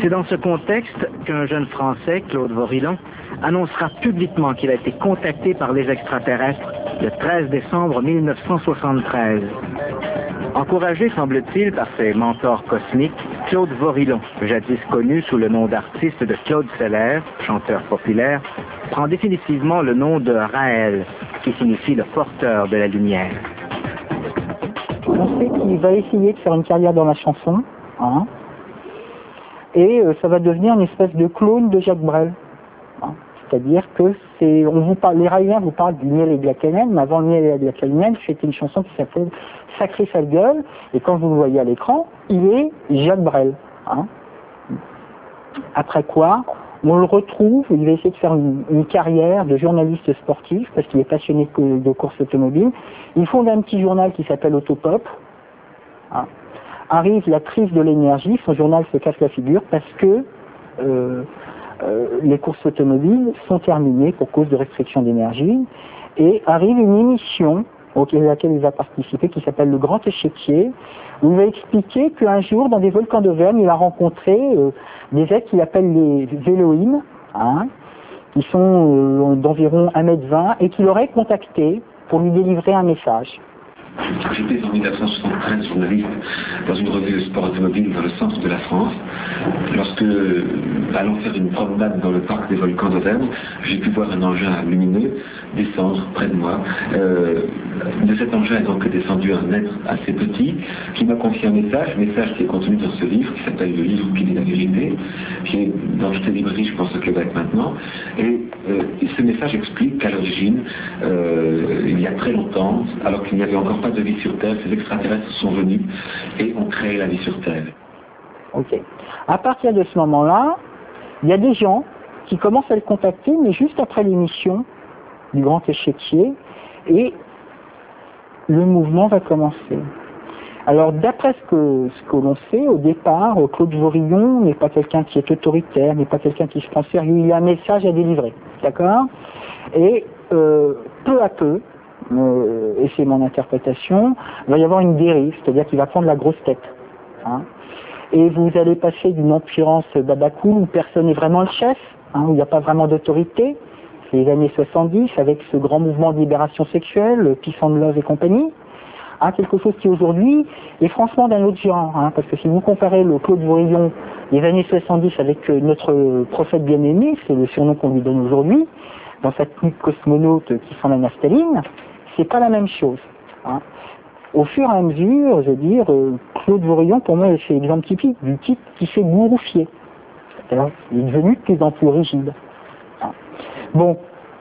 C'est dans ce contexte qu'un jeune Français, Claude Vorilhon, annoncera publiquement qu'il a été contacté par les extraterrestres le 13 décembre 1973. Encouragé, semble-t-il, par ses mentors cosmiques, Claude Vorilhon, jadis connu sous le nom d'artiste de Claude Seller, chanteur populaire, prend définitivement le nom de Raël, qui signifie le porteur de la lumière. On sait qu'il va essayer de faire une carrière dans la chanson, hein, et ça va devenir une espèce de clone de Jacques Brel. Hein. C'est-à-dire que les Raéliens vous parlent du miel et de la cannelle, mais avant le miel et de la cannelle, c'était une chanson qui s'appelle Sacré sale gueule, et quand vous le voyez à l'écran, il est Jacques Brel. Hein. Après quoi, on le retrouve, il va essayer de faire une carrière de journaliste sportif, parce qu'il est passionné de course automobile. Il fonde un petit journal qui s'appelle Autopop. Hein. Arrive la crise de l'énergie, son journal se casse la figure parce que les courses automobiles sont terminées pour cause de restriction d'énergie, et arrive une émission à laquelle il va participer qui s'appelle Le Grand Échiquier, où il va expliquer qu'un jour, dans des volcans d'Auvergne, il a rencontré des êtres qu'il appelle les Véloïnes, hein, qui sont d'environ 1,20 m et qu'il aurait contacté pour lui délivrer un message. J'étais en 1973 journaliste dans une revue de sport automobile dans le centre de la France. Lorsque, allant faire une promenade dans le parc des volcans d'Auvergne, j'ai pu voir un engin lumineux descendre près de moi. De cet engin est donc descendu un être assez petit qui m'a confié un message qui est contenu dans ce livre qui s'appelle Le Livre qui dit la vérité, qui est dans toutes les librairies, je pense, au Québec maintenant. Et ce message explique qu'à l'origine, il y a très longtemps, alors qu'il n'y avait encore pas de vie sur Terre, ces extraterrestres sont venus et ont créé la vie sur Terre. Ok. À partir de ce moment-là, il y a des gens qui commencent à le contacter, mais juste après l'émission du Grand Échiquier, et le mouvement va commencer. Alors, d'après ce que l'on sait, au départ, Claude Vorilhon n'est pas quelqu'un qui est autoritaire, n'est pas quelqu'un qui se prend sérieux, il a un message à délivrer, d'accord? Et peu à peu, et c'est mon interprétation, il va y avoir une dérive, c'est-à-dire qu'il va prendre la grosse tête. Hein. Et vous allez passer d'une empirance babacool où personne n'est vraiment le chef, hein, où il n'y a pas vraiment d'autorité, c'est les années 70, avec ce grand mouvement de libération sexuelle, Peace and Love et compagnie, à quelque chose qui aujourd'hui est franchement d'un autre genre, hein, parce que si vous comparez le Claude Vorilhon des années 70 avec notre prophète bien-aimé, c'est le surnom qu'on lui donne aujourd'hui, dans sa tenue de cosmonaute qui sent la naphtaline, c'est pas la même chose. Hein. Au fur et à mesure, je veux dire, Claude Vorilhon, pour moi, c'est l'exemple typique du type qui s'est bourroufié. C'est-à-dire, il est devenu de plus en plus rigide. Hein. Bon,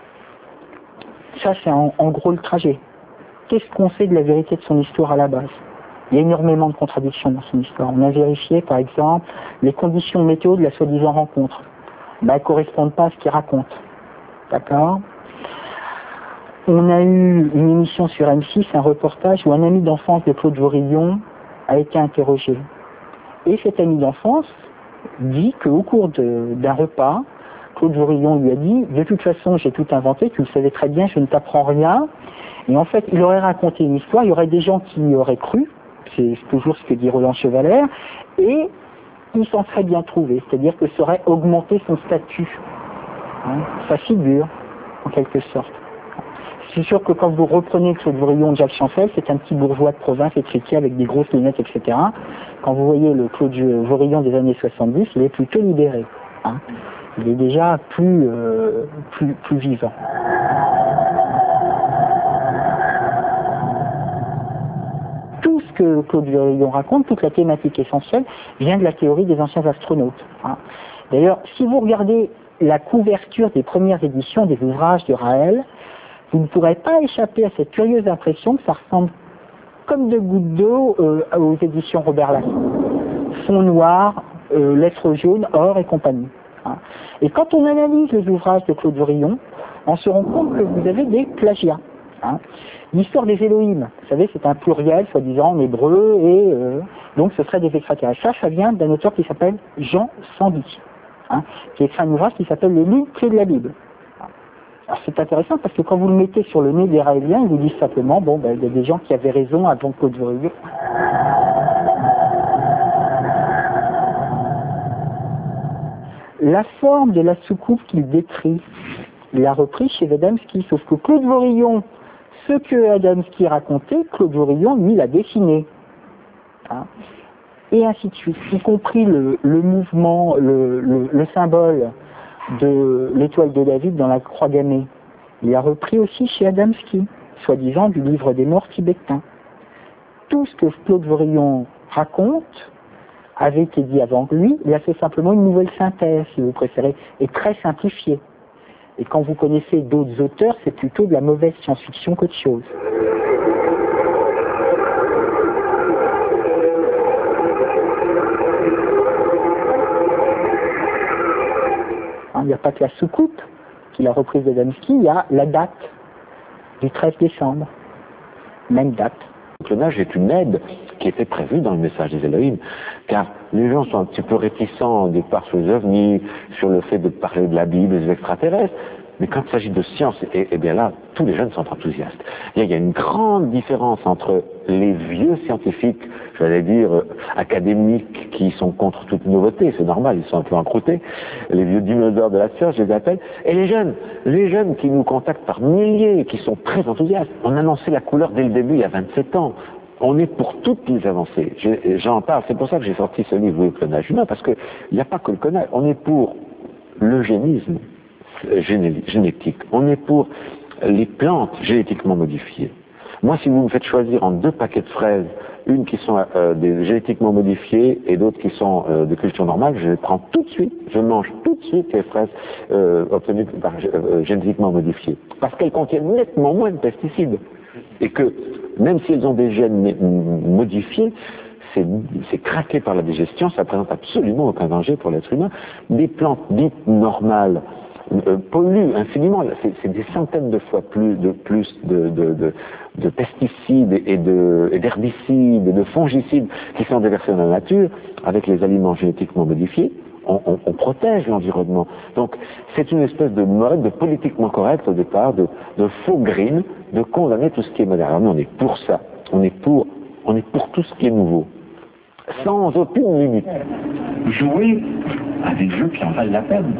ça c'est en gros le trajet. Qu'est-ce qu'on sait de la vérité de son histoire à la base? Il y a énormément de contradictions dans son histoire. On a vérifié, par exemple, les conditions météo de la soi-disant rencontre. Ben, elles ne correspondent pas à ce qu'il raconte. D'accord? On a eu une émission sur M6, un reportage où un ami d'enfance de Claude Vorilhon a été interrogé. Et cet ami d'enfance dit qu'au cours d'un repas, Claude Vorilhon lui a dit « De toute façon, j'ai tout inventé, tu le savais très bien, je ne t'apprends rien. » Et en fait, il aurait raconté une histoire, il y aurait des gens qui y auraient cru, c'est toujours ce que dit Roland Chevalère, et il s'en serait bien trouvé, c'est-à-dire que ça aurait augmenté son statut, hein, sa figure, en quelque sorte. C'est sûr que quand vous reprenez Claude Vorilhon de Jacques Chancel, c'est un petit bourgeois de province étriqué avec des grosses lunettes, etc. Quand vous voyez le Claude Vorilhon des années 70, il est plutôt libéré. Hein. Il est déjà plus vivant. Tout ce que Claude Vorilhon raconte, toute la thématique essentielle, vient de la théorie des anciens astronautes. Hein. D'ailleurs, si vous regardez la couverture des premières éditions des ouvrages de Raël, vous ne pourrez pas échapper à cette curieuse impression que ça ressemble comme de gouttes d'eau aux éditions Robert Laffont. Fond noir, lettres jaunes, or et compagnie. Hein. Et quand on analyse les ouvrages de Claude Vorilhon, on se rend compte que vous avez des plagiats. Hein. L'histoire des Élohim, vous savez, c'est un pluriel, soi-disant en hébreu, et donc ce serait des extraterrestres. Ça vient d'un auteur qui s'appelle Jean Sandy, hein, qui a écrit un ouvrage qui s'appelle Les Mille Clés de la Bible. Alors c'est intéressant parce que quand vous le mettez sur le nez des Raéliens, ils vous disent simplement, bon, ben, il y a des gens qui avaient raison avant Claude Vorilhon. la forme de la soucoupe qu'il décrit, il l'a repris chez Adamski, sauf que Claude Vorillon, ce que Adamski racontait, Claude Vorillon, lui, l'a dessiné. Hein, et ainsi de suite, y compris le mouvement, le symbole de l'étoile de David dans la croix gammée. Il a repris aussi chez Adamski, soi-disant du livre des morts tibétains. Tout ce que Claude Vorillon raconte avait été dit avant lui, il a fait simplement une nouvelle synthèse, si vous préférez, et très simplifiée. Et quand vous connaissez d'autres auteurs, c'est plutôt de la mauvaise science-fiction qu'autre chose. Il n'y a pas que la soucoupe qu'il a reprise d'Adamski, il y a la date du 13 décembre. Même date. Le clonage est une aide qui était prévue dans le message des Elohim, car les gens sont un petit peu réticents au départ sur les ovnis, sur le fait de parler de la Bible, des extraterrestres, mais quand il s'agit de science, et bien là, tous les jeunes sont enthousiastes. Il y a une grande différence entre les vieux scientifiques, j'allais dire académiques, qui sont contre toute nouveauté, c'est normal, ils sont un peu encroutés, les vieux dinosaures de la science, je les appelle, et les jeunes qui nous contactent par milliers, qui sont très enthousiastes. On a annoncé la couleur dès le début, il y a 27 ans. On est pour toutes les avancées. J'en parle, c'est pour ça que j'ai sorti ce livre, Le clonage humain, parce qu'il n'y a pas que le clonage, on est pour l'eugénisme génétique, on est pour les plantes génétiquement modifiées. Moi, si vous me faites choisir en 2 paquets de fraises, une qui sont génétiquement modifiées et d'autres qui sont de culture normale, je les prends tout de suite, je mange tout de suite les fraises obtenues par génétiquement modifiées, parce qu'elles contiennent nettement moins de pesticides, et que même si elles ont des gènes modifiés, c'est craqué par la digestion, ça présente absolument aucun danger pour l'être humain. Des plantes dites normales polluent infiniment, c'est des centaines de fois plus de pesticides et d'herbicides et de fongicides qui sont déversés dans la nature avec les aliments génétiquement modifiés. On protège l'environnement. Donc c'est une espèce de mode de politiquement correct au départ, de faux green, de condamner tout ce qui est moderne. Alors nous, on est pour ça, on est pour tout ce qui est nouveau, sans aucune limite. Jouez à des jeux qui en valent la peine.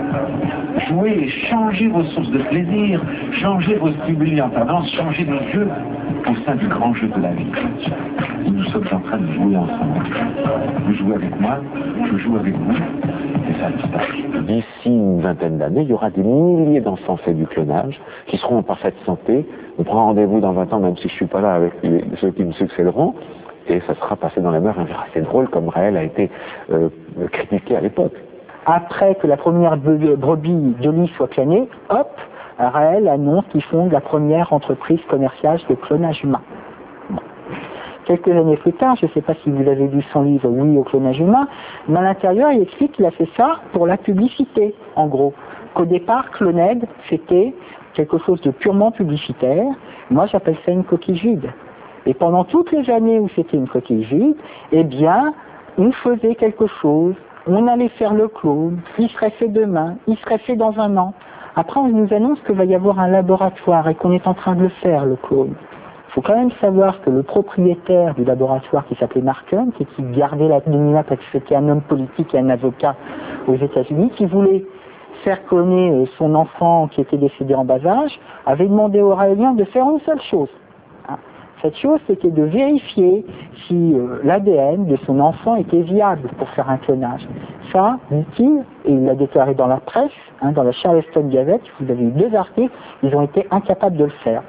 Jouez, changez vos sources de plaisir, changez vos stimuli en tendance, changez de jeu au sein du grand jeu de la vie. Nous sommes en train de jouer ensemble. Vous jouez avec moi, je joue avec vous, et ça se passe. D'ici une vingtaine d'années, il y aura des milliers d'enfants faits du clonage, qui seront en parfaite santé. On prend rendez-vous dans 20 ans, même si je ne suis pas là avec ceux qui me succéderont, et ça sera passé dans les mœurs. C'est drôle comme Raël a été critiqué à l'époque. Après que la première brebis de lit soit clonée, hop, Raël annonce qu'ils fonde la première entreprise commerciale de clonage humain. Bon. Quelques années plus tard, je ne sais pas si vous avez lu son livre Oui au clonage humain, mais à l'intérieur, il explique qu'il a fait ça pour la publicité, en gros. Qu'au départ, Cloned, c'était quelque chose de purement publicitaire. Moi, j'appelle ça une coquille vide. Et pendant toutes les années où c'était une coquille vide, eh bien, on faisait quelque chose. On allait faire le clone, il serait fait demain, il serait fait dans 1 an. Après, on nous annonce qu'il va y avoir un laboratoire et qu'on est en train de le faire, le clone. Il faut quand même savoir que le propriétaire du laboratoire qui s'appelait Markham, qui gardait l'anonymat parce que c'était un homme politique et un avocat aux États-Unis, qui voulait faire cloner son enfant qui était décédé en bas âge, avait demandé aux Raéliens de faire une seule chose. Cette chose, c'était de vérifier si l'ADN de son enfant était viable pour faire un clonage. Ça, dit-il, et il l'a déclaré dans la presse, dans la Charleston Gazette, vous avez eu 2 articles, ils ont été incapables de le faire.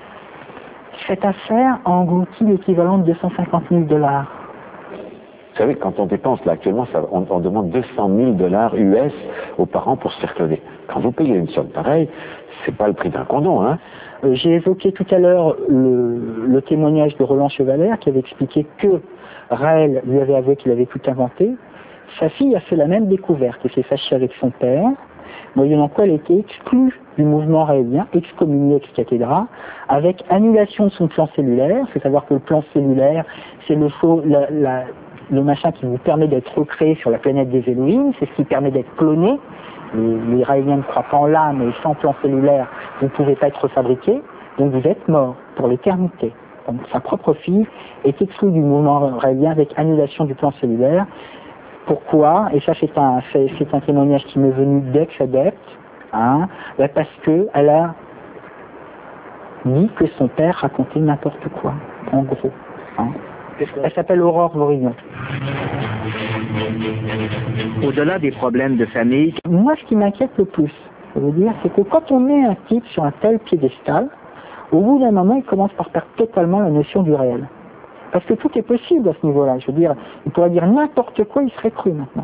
Cette affaire a englouti l'équivalent de 250 000 $. Vous savez, quand on dépense là actuellement, on demande 200 000 $ US aux parents pour se faire cloner. Quand vous payez une somme pareille, c'est pas le prix d'un condom, hein. J'ai évoqué tout à l'heure le témoignage de Roland Chevalère qui avait expliqué que Raël lui avait avoué qu'il avait tout inventé. Sa fille a fait la même découverte et s'est fâchée avec son père, moyennant quoi elle était exclue du mouvement raélien, excommuniée ex cathedra, avec annulation de son plan cellulaire. Il faut savoir que le plan cellulaire, c'est le machin qui vous permet d'être recréé sur la planète des Elohim, c'est ce qui permet d'être cloné. Les Raéliens ne croient pas en l'âme et sans plan cellulaire, vous ne pouvez pas être fabriqué, donc vous êtes mort pour l'éternité. Donc sa propre fille est exclue du mouvement raélien avec annulation du plan cellulaire. Pourquoi? Et ça, c'est un témoignage qui m'est venu d'ex-adepte, hein, parce que elle a dit que son père racontait n'importe quoi, en gros. Hein. Elle s'appelle Aurore Vorillon. Au-delà des problèmes de famille, Moi, ce qui m'inquiète le plus, je veux dire, c'est que quand on met un type sur un tel piédestal, au bout d'un moment, il commence par perdre totalement la notion du réel. Parce que tout est possible à ce niveau-là. Je veux dire, il pourrait dire n'importe quoi, il serait cru maintenant.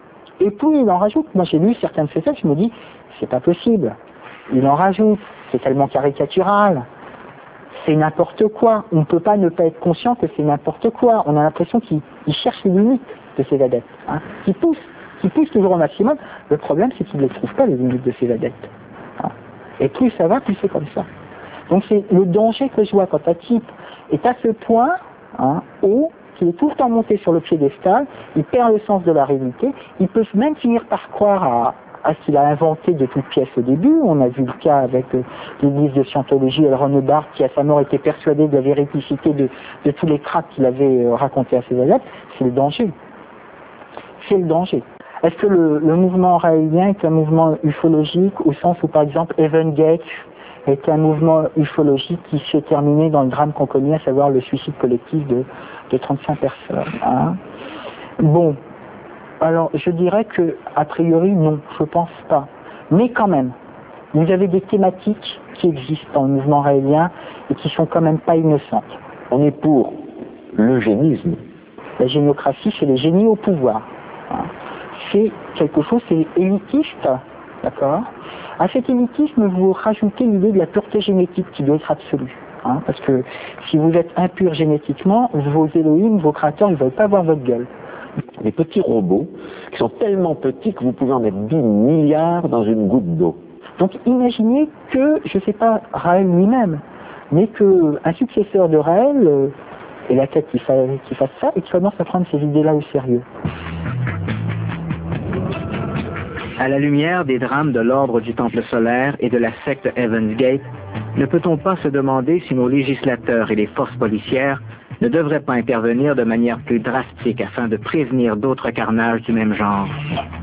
Et puis il en rajoute. Moi, j'ai lu certaines de ces textes, je me dis, c'est pas possible. Il en rajoute. C'est tellement caricatural. C'est n'importe quoi. On ne peut pas ne pas être conscient que c'est n'importe quoi. On a l'impression qu'il cherche les limites de ses adeptes. Hein, qui pousse toujours au maximum. Le problème, c'est qu'il ne les trouve pas, les limites de ses adeptes. Hein. Et plus ça va, plus c'est comme ça. Donc c'est le danger que je vois quand un type est à ce point, hein, haut, qu'il est tout le temps monté sur le piédestal, il perd le sens de la réalité, il peut même finir par croire à ce qu'il a inventé de toutes pièces au début. On a vu le cas avec l'église de Scientologie, L. Ron Hubbard, qui à sa mort était persuadé de la véridicité de tous les cracks qu'il avait racontés à ses adeptes. C'est le danger. C'est le danger. Est-ce que le mouvement raélien est un mouvement ufologique au sens où, par exemple, Heaven Gate est un mouvement ufologique qui s'est terminé dans le drame qu'on connaît, à savoir le suicide collectif de 35 personnes. Hein. Bon, alors je dirais que, a priori, non, je pense pas. Mais quand même, vous avez des thématiques qui existent dans le mouvement raélien et qui sont quand même pas innocentes. On est pour l'eugénisme. La géniocratie, c'est les génies au pouvoir. Hein. C'est quelque chose, c'est élitiste, d'accord? À cet élitisme, vous rajoutez l'idée de la pureté génétique qui doit être absolue. Hein, parce que si vous êtes impur génétiquement, vos Elohim, vos créateurs, ils ne veulent pas voir votre gueule. Des petits robots qui sont tellement petits que vous pouvez en mettre 10 milliards dans une goutte d'eau. Donc imaginez que, je ne sais pas Raël lui-même, mais qu'un successeur de Raël ait la tête qui fasse ça et qui commence à prendre ces idées-là au sérieux. à la lumière des drames de l'ordre du Temple solaire et de la secte Heaven's Gate, ne peut-on pas se demander si nos législateurs et les forces policières ne devraient pas intervenir de manière plus drastique afin de prévenir d'autres carnages du même genre?